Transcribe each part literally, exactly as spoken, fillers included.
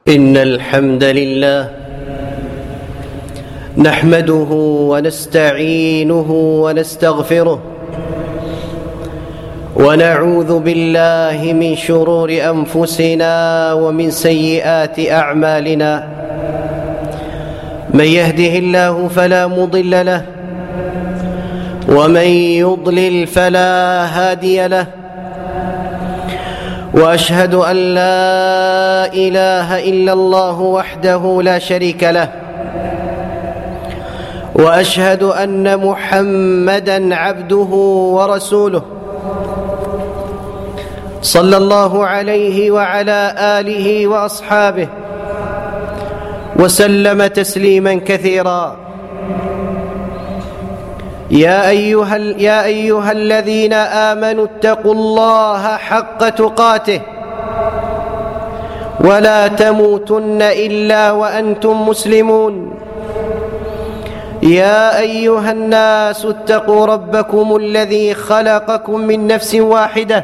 إن الحمد لله نحمده ونستعينه ونستغفره ونعوذ بالله من شرور أنفسنا ومن سيئات أعمالنا. من يهده الله فلا مضل له ومن يضلل فلا هادي له، وأشهد أن لا إله إلا الله وحده لا شريك له، وأشهد أن محمدًا عبده ورسوله صلى الله عليه وعلى آله وأصحابه وسلم تسليمًا كثيرًا. يا أيها, يا أيها الذين آمنوا اتقوا الله حق تقاته ولا تموتن إلا وأنتم مسلمون. يا أيها الناس اتقوا ربكم الذي خلقكم من نفس واحدة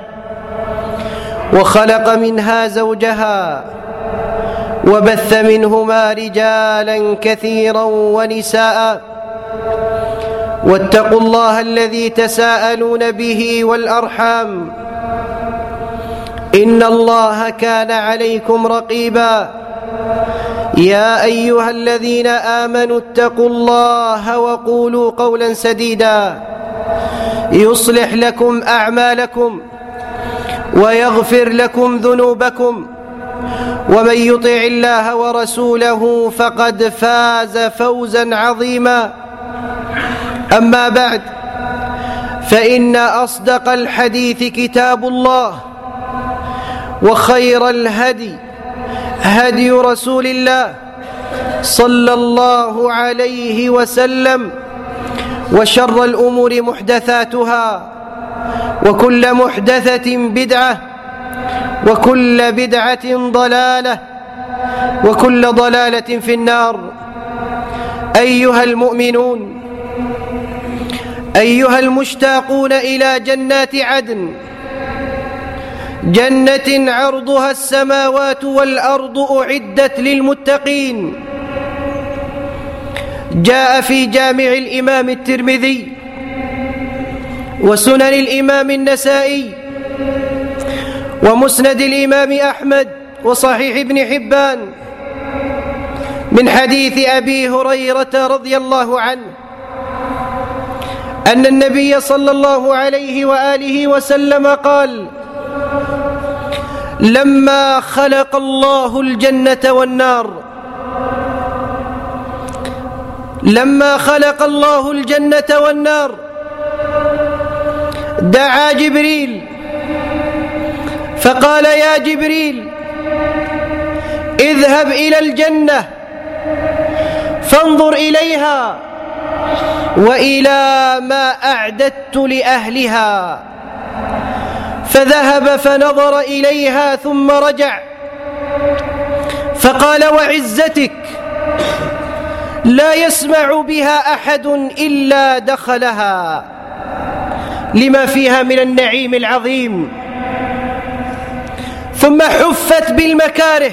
وخلق منها زوجها وبث منهما رجالا كثيرا ونساء، واتقوا الله الذي تساءلون به والأرحام إن الله كان عليكم رقيبا. يا أيها الذين آمنوا اتقوا الله وقولوا قولا سديدا يصلح لكم أعمالكم ويغفر لكم ذنوبكم، ومن يطع الله ورسوله فقد فاز فوزا عظيما. أما بعد، فإن أصدق الحديث كتاب الله، وخير الهدي هدي رسول الله صلى الله عليه وسلم، وشر الأمور محدثاتها، وكل محدثة بدعة، وكل بدعة ضلالة، وكل ضلالة في النار. أيها المؤمنون، أيها المشتاقون إلى جنات عدن، جنة عرضها السماوات والأرض أعدت للمتقين، جاء في جامع الإمام الترمذي وسنن الإمام النسائي ومسند الإمام أحمد وصحيح ابن حبان من حديث أبي هريرة رضي الله عنه أن النبي صلى الله عليه وآله وسلم قال: لما خلق الله الجنة والنار لما خلق الله الجنة والنار دعا جبريل فقال: يا جبريل، اذهب إلى الجنة فانظر إليها وإلى ما أعددت لأهلها. فذهب فنظر إليها ثم رجع فقال: وعزتك لا يسمع بها أحد إلا دخلها، لما فيها من النعيم العظيم. ثم حفت بالمكاره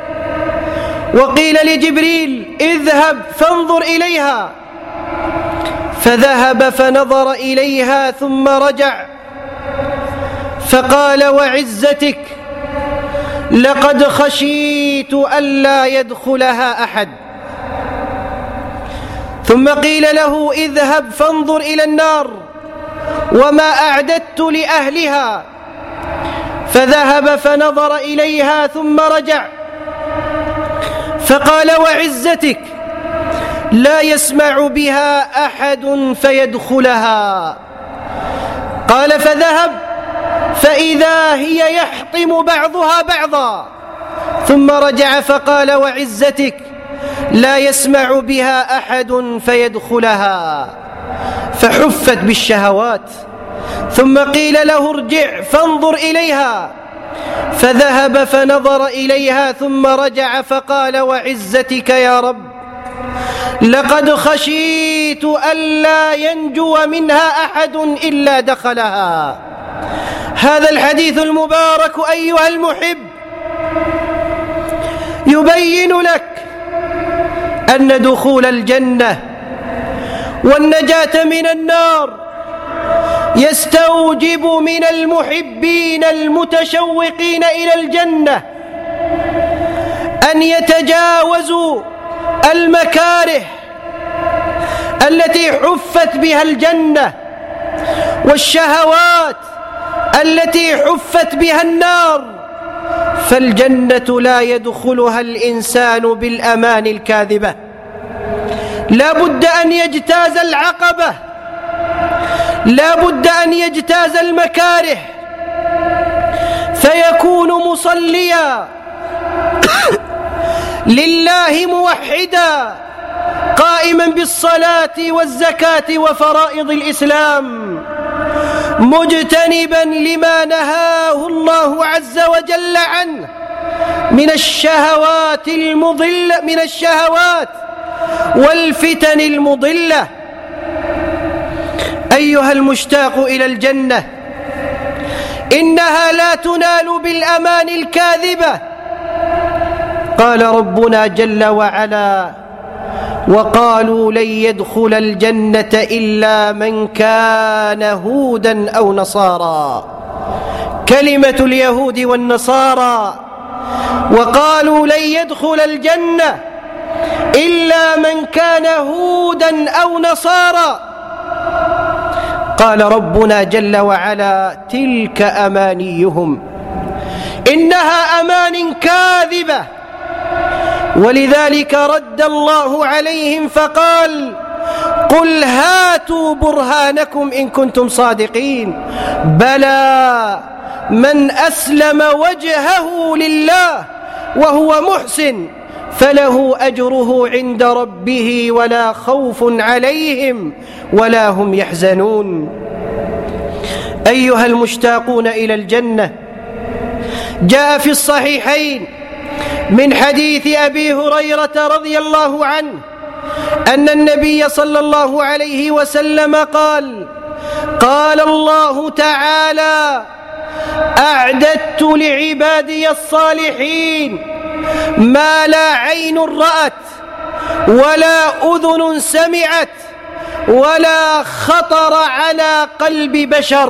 وقيل لجبريل: اذهب فانظر إليها. فذهب فنظر إليها ثم رجع فقال: وعزتك لقد خشيت ألا يدخلها أحد. ثم قيل له: اذهب فانظر إلى النار وما أعددت لأهلها. فذهب فنظر إليها ثم رجع فقال: وعزتك لا يسمع بها أحد فيدخلها. قال: فذهب فإذا هي يحطم بعضها بعضا. ثم رجع فقال: وعزتك لا يسمع بها أحد فيدخلها. فحفت بالشهوات. ثم قيل له: ارجع فانظر إليها. فذهب فنظر إليها ثم رجع فقال: وعزتك يا رب لقد خشيت ألا ينجو منها أحد إلا دخلها. هذا الحديث المبارك أيها المحب يبين لك أن دخول الجنة والنجاة من النار يستوجب من المحبين المتشوقين إلى الجنة أن يتجاوزوا المكاره التي حفت بها الجنة والشهوات التي حفت بها النار، فالجنة لا يدخلها الإنسان بالأمان الكاذبة، لا بد أن يجتاز العقبة، لا بد أن يجتاز المكاره، فيكون مصليا لله موحدا قائما بالصلاة والزكاة وفرائض الإسلام، مجتنبا لما نهاه الله عز وجل عنه من الشهوات المضلة من الشهوات والفتن المضلة. أيها المشتاق إلى الجنة، إنها لا تنال بالأمان الكاذبة. قال ربنا جل وعلا: وقالوا لن يدخل الجنة إلا من كان هودا أو نصارى. كلمة اليهود والنصارى، وقالوا لن يدخل الجنة إلا من كان هودا أو نصارى. قال ربنا جل وعلا: تلك أمانيهم، إنها أمان كاذبة. ولذلك رد الله عليهم فقال: قل هاتوا برهانكم إن كنتم صادقين، بلى من أسلم وجهه لله وهو محسن فله أجره عند ربه ولا خوف عليهم ولا هم يحزنون. أيها المشتاقون إلى الجنة، جاء في الصحيحين من حديث أبي هريرة رضي الله عنه أن النبي صلى الله عليه وسلم قال: قال الله تعالى: أعددت لعبادي الصالحين ما لا عين رأت ولا أذن سمعت ولا خطر على قلب بشر،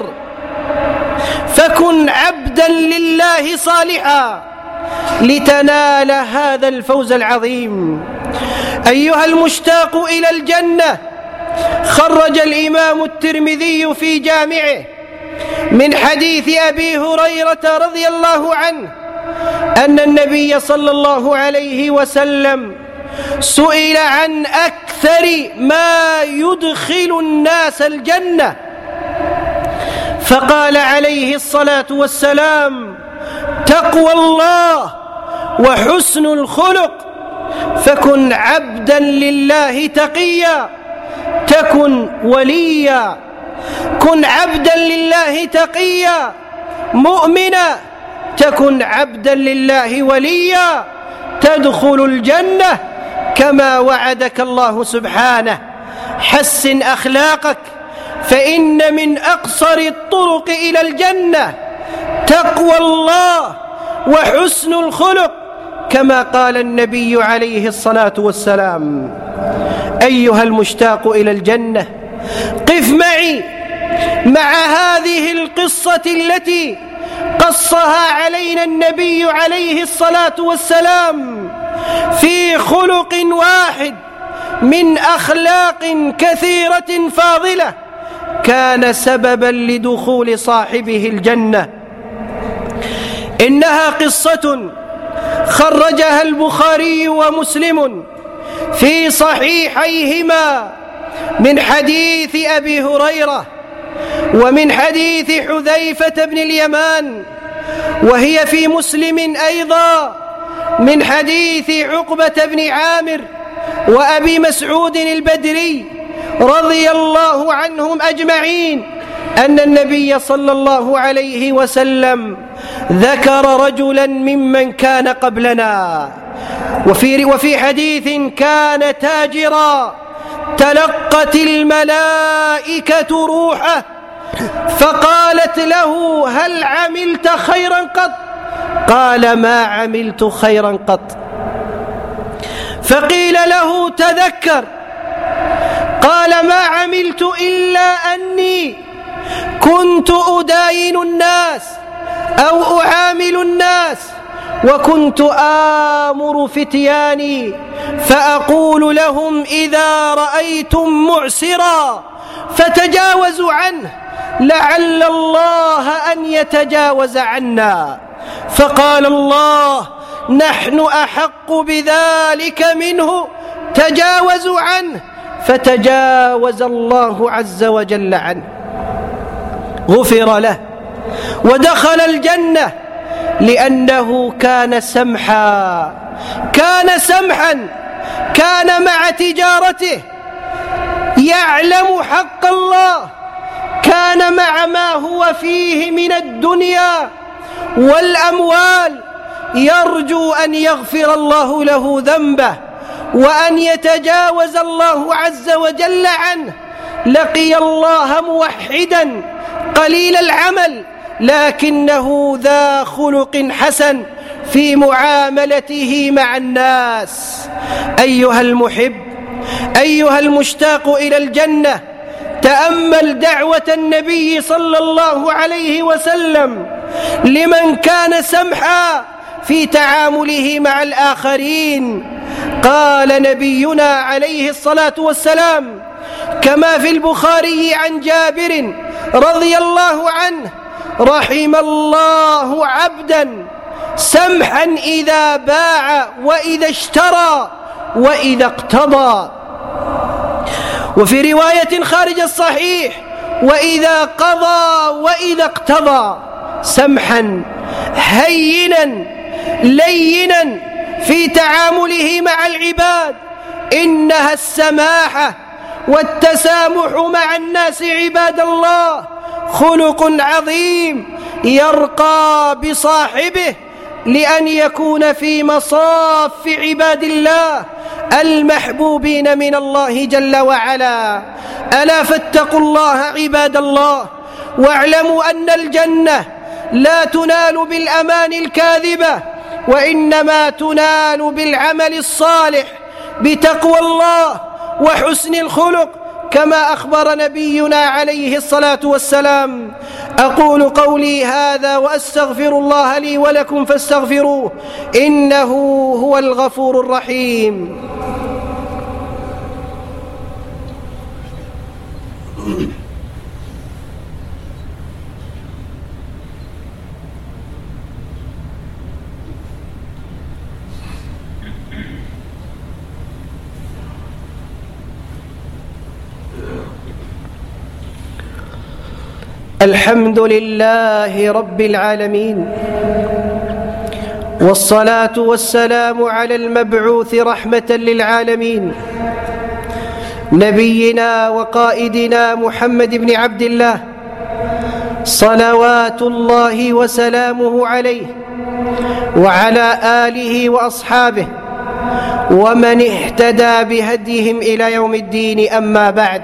فكن عبدا لله صالحا لتنال هذا الفوز العظيم. أيها المشتاق إلى الجنة، خرج الإمام الترمذي في جامعه من حديث أبي هريرة رضي الله عنه أن النبي صلى الله عليه وسلم سئل عن أكثر ما يدخل الناس الجنة، فقال عليه الصلاة والسلام: تقوى الله وحسن الخلق، فكن عبدا لله تقيا تكن وليا، كن عبدا لله تقيا مؤمنا تكن عبدا لله وليا، تدخل الجنة كما وعدك الله سبحانه. حسن أخلاقك، فإن من أقصر الطرق إلى الجنة تقوى الله وحسن الخلق، كما قال النبي عليه الصلاة والسلام. أيها المشتاق إلى الجنة، قف معي مع هذه القصة التي قصها علينا النبي عليه الصلاة والسلام في خلق واحد من أخلاق كثيرة فاضلة كان سببا لدخول صاحبه الجنة. إنها قصة خرجها البخاري ومسلم في صحيحيهما من حديث أبي هريرة ومن حديث حذيفة بن اليمان، وهي في مسلم أيضا من حديث عقبة بن عامر وأبي مسعود البدري رضي الله عنهم أجمعين أن النبي صلى الله عليه وسلم ذكر رجلا ممن كان قبلنا، وفي, وفي حديث: كان تاجرا تلقت الملائكة روحه فقالت له: هل عملت خيرا قط؟ قال: ما عملت خيرا قط. فقيل له: تذكر. قال: ما عملت إلا أني كنت أداين الناس أو أعامل الناس، وكنت آمر فتياني فأقول لهم: إذا رأيتم معسرا فتجاوزوا عنه لعل الله أن يتجاوز عنا. فقال الله: نحن أحق بذلك منه، تجاوزوا عنه. فتجاوز الله عز وجل عنه، غفر له ودخل الجنة، لأنه كان سمحا كان سمحا كان مع تجارته يعلم حق الله، كان مع ما هو فيه من الدنيا والأموال يرجو أن يغفر الله له ذنبه وأن يتجاوز الله عز وجل عنه. لقي الله موحدا قليل العمل، لكنه ذا خلق حسن في معاملته مع الناس. أيها المحب، أيها المشتاق إلى الجنة، تأمل دعوة النبي صلى الله عليه وسلم لمن كان سمحا في تعامله مع الآخرين. قال نبينا عليه الصلاة والسلام كما في البخاري عن جابر رضي الله عنه: رحم الله عبدا سمحا إذا باع وإذا اشترى وإذا اقتضى. وفي رواية خارج الصحيح: وإذا قضى وإذا اقتضى. سمحا هينا لينا في تعامله مع العباد. إنها السماحة والتسامح مع الناس عباد الله خلق عظيم يرقى بصاحبه لأن يكون في مصاف عباد الله المحبوبين من الله جل وعلا. ألا فاتقوا الله عباد الله، واعلموا أن الجنة لا تنال بالأماني الكاذبة، وإنما تنال بالعمل الصالح بتقوى الله وحسن الخلق، كما أخبر نبينا عليه الصلاة والسلام. أقول قولي هذا وأستغفر الله لي ولكم فاستغفروه، إنه هو الغفور الرحيم. الحمد لله رب العالمين، والصلاة والسلام على المبعوث رحمة للعالمين، نبينا وقائدنا محمد بن عبد الله، صلوات الله وسلامه عليه وعلى آله وأصحابه ومن اهتدى بهديهم إلى يوم الدين. أما بعد،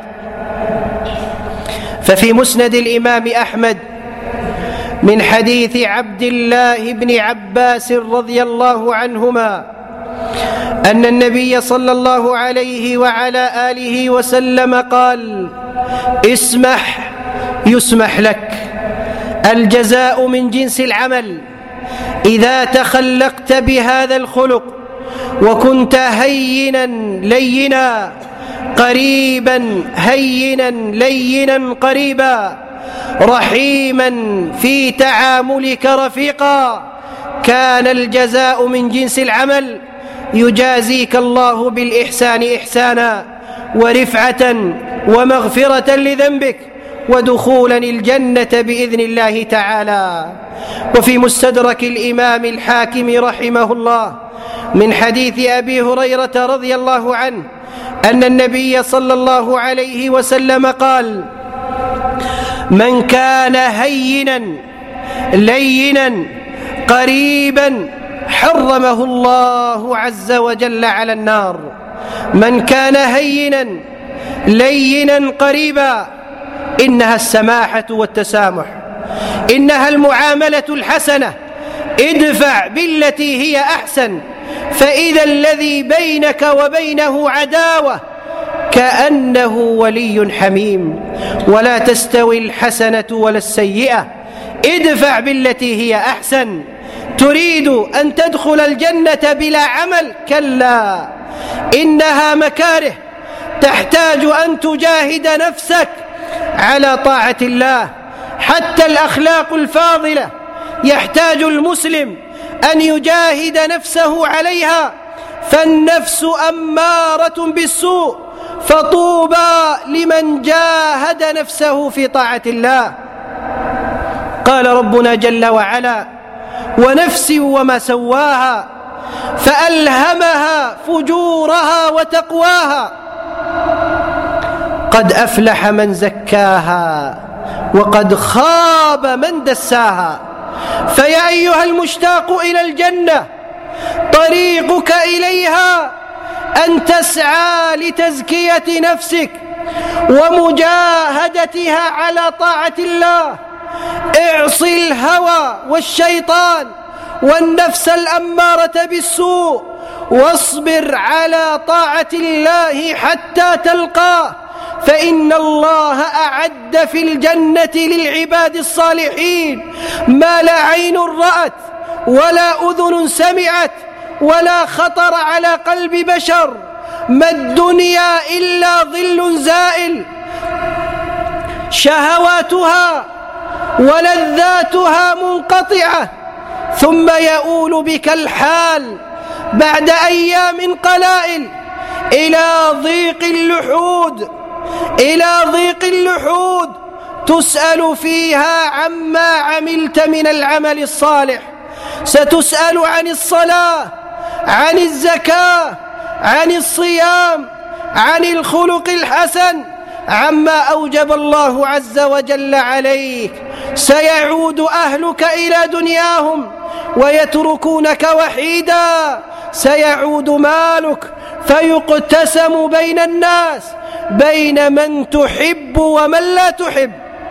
ففي مسند الإمام أحمد من حديث عبد الله بن عباس رضي الله عنهما أن النبي صلى الله عليه وعلى آله وسلم قال: اسمح يسمح لك، الجزاء من جنس العمل. إذا تخلقت بهذا الخلق وكنت هينا لينا قريبا هينا لينا قريبا رحيما في تعاملك رفيقا، كان الجزاء من جنس العمل، يجازيك الله بالإحسان إحسانا ورفعة ومغفرة لذنبك ودخولا الجنة بإذن الله تعالى. وفي مستدرك الإمام الحاكم رحمه الله من حديث أبي هريرة رضي الله عنه أن النبي صلى الله عليه وسلم قال: من كان هينا لينا قريبا حرمه الله عز وجل على النار. من كان هينا لينا قريبا، إنها السماحة والتسامح، إنها المعاملة الحسنة. ادفع بالتي هي أحسن فإذا الذي بينك وبينه عداوة كأنه ولي حميم. ولا تستوي الحسنة ولا السيئة، ادفع بالتي هي أحسن. تريد أن تدخل الجنة بلا عمل؟ كلا، إنها مكاره، تحتاج أن تجاهد نفسك على طاعة الله. حتى الأخلاق الفاضلة يحتاج المسلم أن يجاهد نفسه عليها، فالنفس أمارة بالسوء، فطوبى لمن جاهد نفسه في طاعة الله. قال ربنا جل وعلا: ونفس وما سواها فألهمها فجورها وتقواها، قد أفلح من زكاها وقد خاب من دساها. فيا أيها المشتاق إلى الجنة، طريقك إليها أن تسعى لتزكية نفسك ومجاهدتها على طاعة الله. اعصي الهوى والشيطان والنفس الأمارة بالسوء، واصبر على طاعة الله حتى تلقاه، فإن الله أعد في الجنة للعباد الصالحين ما لا عين رأت ولا أذن سمعت ولا خطر على قلب بشر. ما الدنيا إلا ظل زائل، شهواتها ولذاتها منقطعة، ثم يؤول بك الحال بعد أيام قلائل إلى ضيق اللحود إلى ضيق اللحود تسأل فيها عما عملت من العمل الصالح. ستسأل عن الصلاة، عن الزكاة، عن الصيام، عن الخلق الحسن، عما أوجب الله عز وجل عليك. سيعود أهلك إلى دنياهم ويتركونك وحيدا، سيعود مالك فيقتسم بين الناس، بين من تحب ومن لا تحب،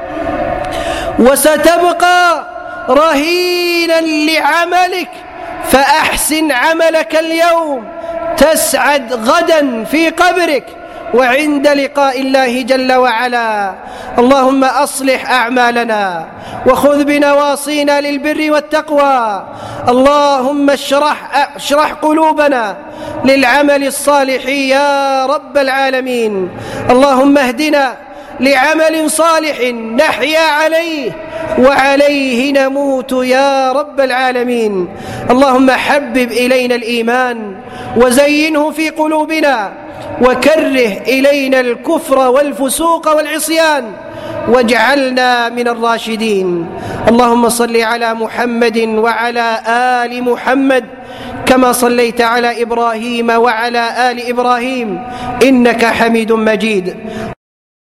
وستبقى رهينا لعملك. فأحسن عملك اليوم تسعد غدا في قبرك وعند لقاء الله جل وعلا. اللهم أصلح أعمالنا وخذ بنواصينا للبر والتقوى. اللهم اشرح, اشرح قلوبنا للعمل الصالح يا رب العالمين. اللهم اهدنا لعمل صالح نحيا عليه وعليه نموت يا رب العالمين. اللهم حبب إلينا الإيمان وزينه في قلوبنا، وكره إلينا الكفر والفسوق والعصيان، واجعلنا من الراشدين. اللهم صل على محمد وعلى آل محمد كما صليت على إبراهيم وعلى آل إبراهيم إنك حميد مجيد.